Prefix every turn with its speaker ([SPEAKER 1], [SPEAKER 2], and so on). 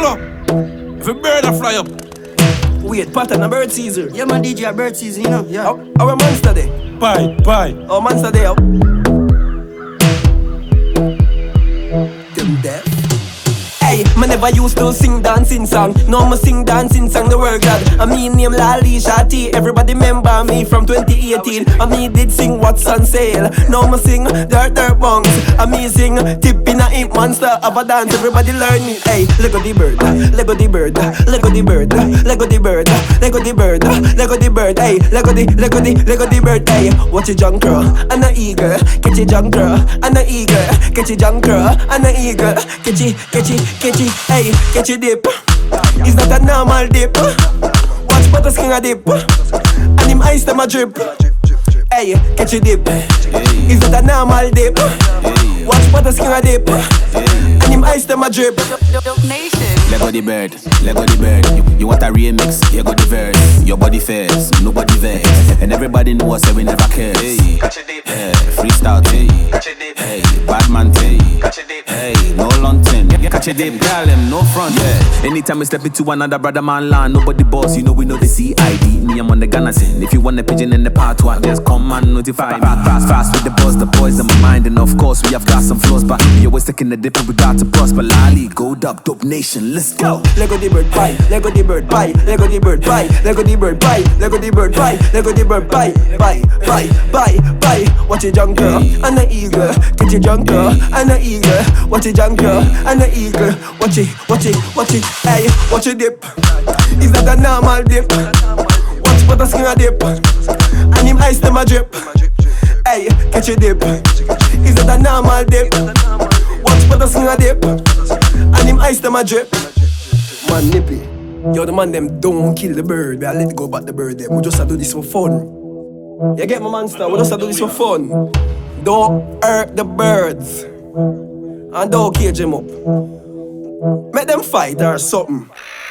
[SPEAKER 1] Follow. If a bird a fly up.
[SPEAKER 2] Wait, pattern a bird season.
[SPEAKER 3] Yeah, man, DJ a bird season, you know. Yeah.
[SPEAKER 2] Our monster day.
[SPEAKER 1] Pie.
[SPEAKER 2] Our monster day. Them deaf. Hey, me never used to sing dancing song. No, me sing dancing song, the world glad. I mean name Lali Shati. Everybody remember me from 2018. I me did sing What's on Sale. Now me sing Dirt Bunks. I me sing Tip in a Imp Monster of a dance. Everybody learn it. Hey, Lego the bird, Lego the bird, Lego the bird, Lego the bird, Lego the bird, Lego the bird. Hey, Lego the bird. Hey, watch a junker and a eagle. Catch a junker and a eagle. Catch a junker and a eagle. Catch it, hey, catch a dip. It's not a normal dip. Watch Butter King a dip. And him ice them a drip. Hey, catch a dip. It's not a normal dip. Watch Butter King a dip. And him ice them a drip.
[SPEAKER 4] Lego the bird, Lego the bird. You want a remix? Here go the verse. Your body fares, nobody vex. And everybody knows so we never cares. Hey, yeah, freestyle tea. Hey, bad man tea. Hey, no long thing. Catch a dip, girl, them no front. Yeah. Anytime we step into another brother man land, nobody boss, you know we know the CID. Me, I'm on the Ghana scene. If you want a pigeon in the part one, just come and notify me. Fast with the buzz, the boys in my mind. And of course, we have got some flaws, but we always taking the dip and we got to prosper. Lali, gold up, dope nation, let's go.
[SPEAKER 2] Lego the bird pie, Lego the bird pie, Lego the bird pie, Lego the bird pie, Lego the bird pie, Lego the bird pie, pie. Watch a junker and a eagle, catch a junker and a eagle. Watch a junker and a eagle. Watch it, hey, watch a dip. Is that a normal dip? Watch Butter King a dip, and him ice them a drip. Hey, catch a dip. Is that a normal dip? Watch Butter King a dip, and him ice them a drip. Man nippy, yo the man them don't kill the bird. We a let go back the bird them. We just a do this for fun. You get my monster? We just a do this for fun. Don't hurt the birds, and don't cage them up. Make them fight or something.